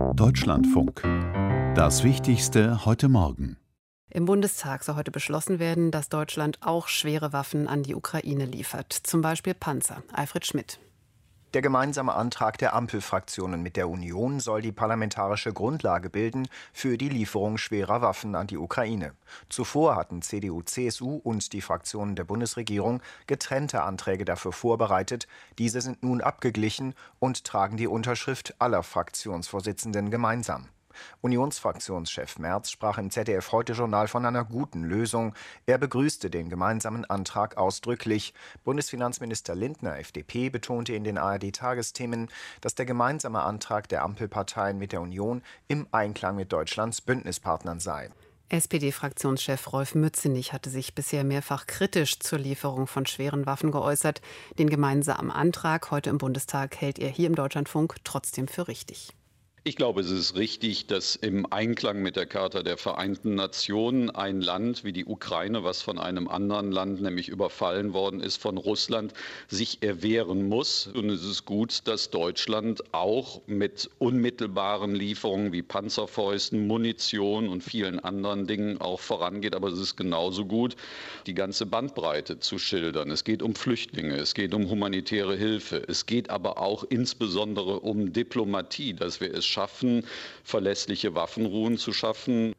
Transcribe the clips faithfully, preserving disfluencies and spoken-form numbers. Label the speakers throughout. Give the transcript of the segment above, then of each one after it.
Speaker 1: Deutschlandfunk. Das Wichtigste heute Morgen.
Speaker 2: Im Bundestag soll heute beschlossen werden, dass Deutschland auch schwere Waffen an die Ukraine liefert. Zum Beispiel Panzer. Alfred Schmidt.
Speaker 3: Der gemeinsame Antrag der Ampelfraktionen mit der Union soll die parlamentarische Grundlage bilden für die Lieferung schwerer Waffen an die Ukraine. Zuvor hatten C D U, C S U und die Fraktionen der Bundesregierung getrennte Anträge dafür vorbereitet. Diese sind nun abgeglichen und tragen die Unterschrift aller Fraktionsvorsitzenden gemeinsam. Unionsfraktionschef Merz sprach im Z D F-Heute-Journal von einer guten Lösung. Er begrüßte den gemeinsamen Antrag ausdrücklich. Bundesfinanzminister Lindner, F D P, betonte in den A R D-Tagesthemen, dass der gemeinsame Antrag der Ampelparteien mit der Union im Einklang mit Deutschlands Bündnispartnern sei.
Speaker 2: S P D-Fraktionschef Rolf Mützenich hatte sich bisher mehrfach kritisch zur Lieferung von schweren Waffen geäußert. Den gemeinsamen Antrag heute im Bundestag hält er hier im Deutschlandfunk trotzdem für richtig.
Speaker 4: Ich glaube, es ist richtig, dass im Einklang mit der Charta der Vereinten Nationen ein Land wie die Ukraine, was von einem anderen Land, nämlich überfallen worden ist von Russland, sich erwehren muss. Und es ist gut, dass Deutschland auch mit unmittelbaren Lieferungen wie Panzerfäusten, Munition und vielen anderen Dingen auch vorangeht. Aber es ist genauso gut, die ganze Bandbreite zu schildern. Es geht um Flüchtlinge, es geht um humanitäre Hilfe, es geht aber auch insbesondere um Diplomatie, dass wir es schaffen, verlässliche Waffenruhen zu schaffen.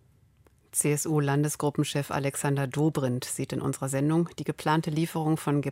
Speaker 2: C S U-Landesgruppenchef Alexander Dobrindt sieht in unserer Sendung die geplante Lieferung von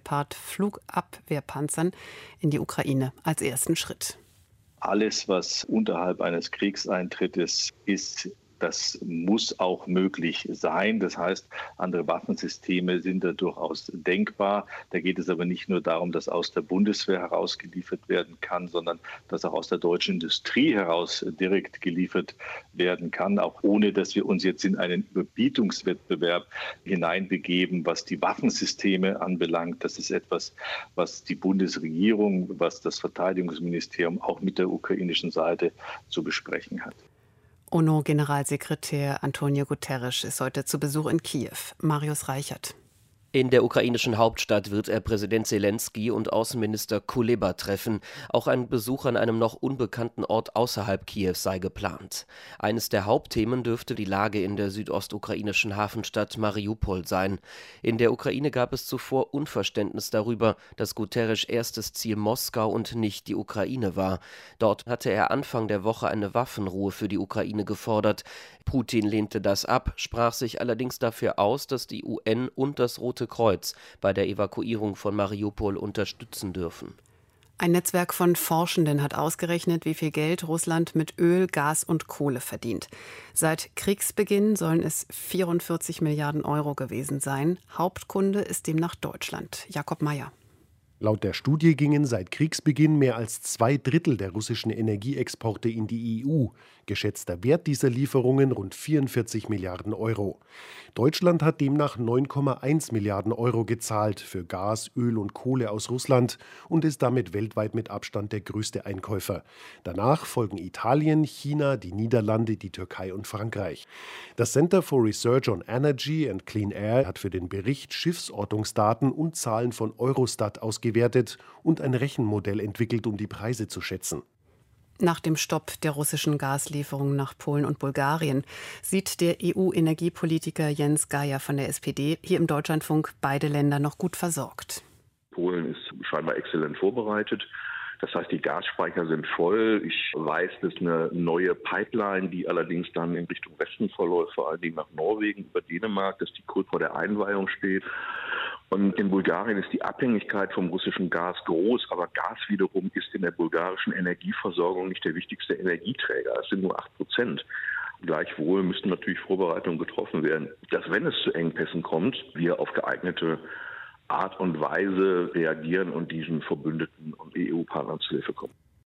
Speaker 2: Gepard-Flugabwehrpanzern in die Ukraine als ersten Schritt.
Speaker 5: Alles, was unterhalb eines Kriegseintritts ist, das muss auch möglich sein. Das heißt, andere Waffensysteme sind da durchaus denkbar. Da geht es aber nicht nur darum, dass aus der Bundeswehr heraus geliefert werden kann, sondern dass auch aus der deutschen Industrie heraus direkt geliefert werden kann, auch ohne, dass wir uns jetzt in einen Überbietungswettbewerb hineinbegeben, was die Waffensysteme anbelangt. Das ist etwas, was die Bundesregierung, was das Verteidigungsministerium auch mit der ukrainischen Seite zu besprechen hat.
Speaker 2: UNO-Generalsekretär Antonio Guterres ist heute zu Besuch in Kiew. Marius Reichert.
Speaker 6: In der ukrainischen Hauptstadt wird er Präsident Selenskyj und Außenminister Kuleba treffen. Auch ein Besuch an einem noch unbekannten Ort außerhalb Kiews sei geplant. Eines der Hauptthemen dürfte die Lage in der südostukrainischen Hafenstadt Mariupol sein. In der Ukraine gab es zuvor Unverständnis darüber, dass Guterres erstes Ziel Moskau und nicht die Ukraine war. Dort hatte er Anfang der Woche eine Waffenruhe für die Ukraine gefordert. Putin lehnte das ab, sprach sich allerdings dafür aus, dass die U N und das Rote Kreuz bei der Evakuierung von Mariupol unterstützen dürfen.
Speaker 2: Ein Netzwerk von Forschenden hat ausgerechnet, wie viel Geld Russland mit Öl, Gas und Kohle verdient. Seit Kriegsbeginn sollen es vierundvierzig Milliarden Euro gewesen sein. Hauptkunde ist demnach Deutschland. Jakob Mayer.
Speaker 7: Laut der Studie gingen seit Kriegsbeginn mehr als zwei Drittel der russischen Energieexporte in die E U. Geschätzter Wert dieser Lieferungen rund vierundvierzig Milliarden Euro. Deutschland hat demnach neun Komma eins Milliarden Euro gezahlt für Gas, Öl und Kohle aus Russland und ist damit weltweit mit Abstand der größte Einkäufer. Danach folgen Italien, China, die Niederlande, die Türkei und Frankreich. Das Center for Research on Energy and Clean Air hat für den Bericht Schiffsortungsdaten und Zahlen von Eurostat ausgewertet und ein Rechenmodell entwickelt, um die Preise zu schätzen.
Speaker 2: Nach dem Stopp der russischen Gaslieferungen nach Polen und Bulgarien sieht der E U-Energiepolitiker Jens Geier von der S P D hier im Deutschlandfunk beide Länder noch gut versorgt.
Speaker 8: Polen ist scheinbar exzellent vorbereitet. Das heißt, die Gasspeicher sind voll. Ich weiß, dass eine neue Pipeline, die allerdings dann in Richtung Westen verläuft, vor allen Dingen nach Norwegen, über Dänemark, dass die kurz vor der Einweihung steht. Und in Bulgarien ist die Abhängigkeit vom russischen Gas groß, aber Gas wiederum ist in der bulgarischen Energieversorgung nicht der wichtigste Energieträger. Es sind nur acht Prozent. Gleichwohl müssten natürlich Vorbereitungen getroffen werden, dass, wenn es zu Engpässen kommt, wir auf geeignete Art und Weise reagieren und diesen Verbündeten und E U-Partnern zu Hilfe kommen.